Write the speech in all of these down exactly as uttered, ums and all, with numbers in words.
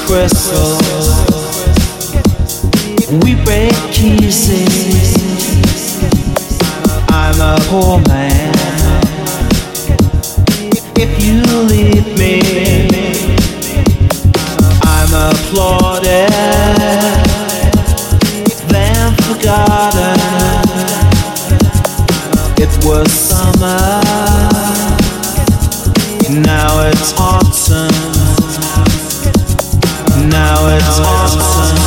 crystal. We break easy. I'm a poor man. If you leave me, I'm applauded, then forgotten. It was summer, now it's autumn. Now it's autumn.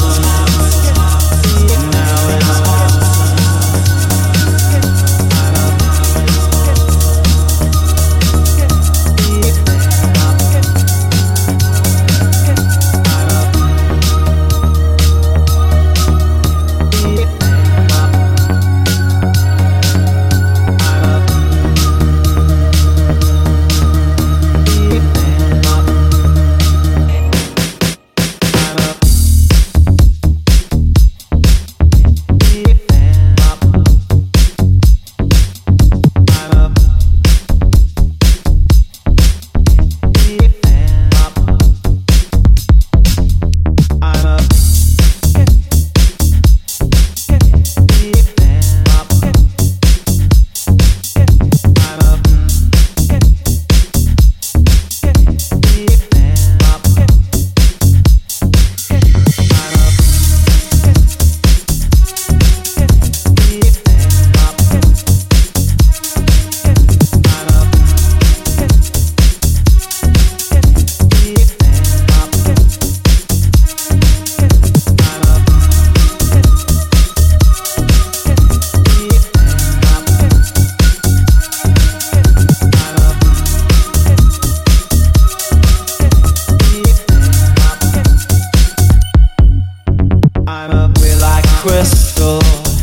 Crystal,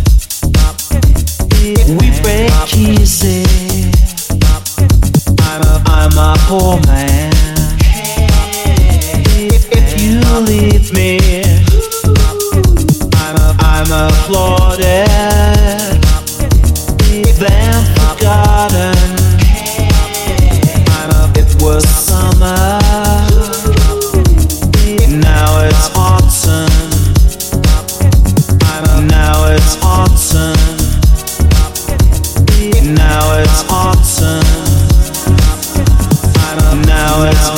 we break easy. I'm a, I'm a poor man. If you leave me, I'm a, I'm applauded, then forgotten. It was summer, now it's autumn. Now it's autumn. Now it's autumn. Now it's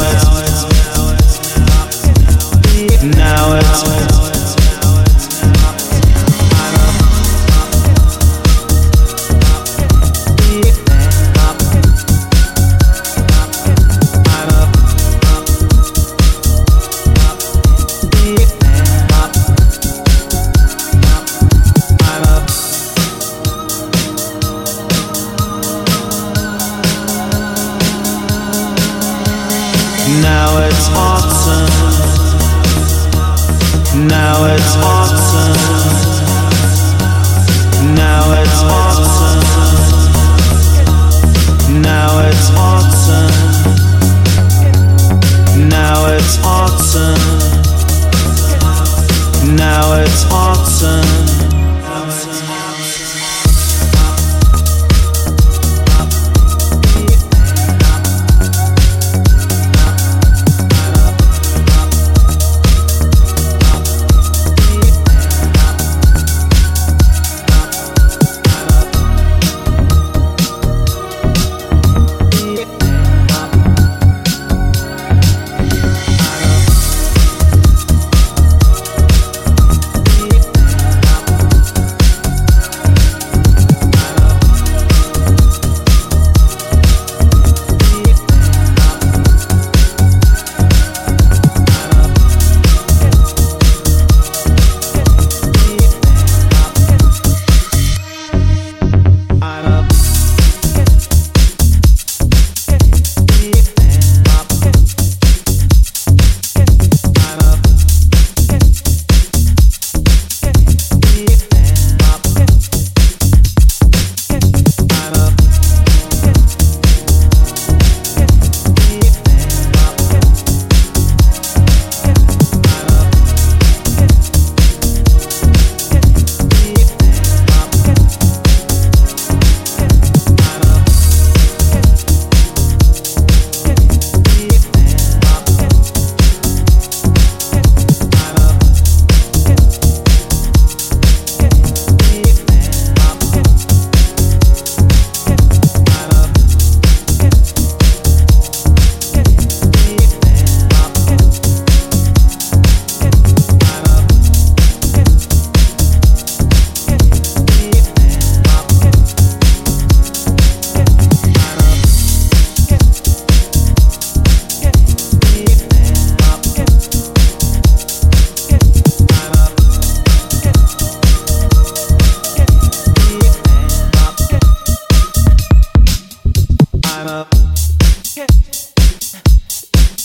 now it's Now it's autumn. Now it's autumn. Now it's autumn. Now it's autumn. Now it's autumn. Now it's autumn.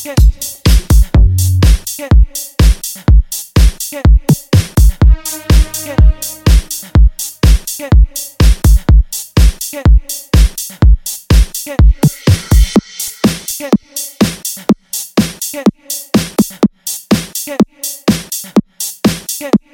Yeah.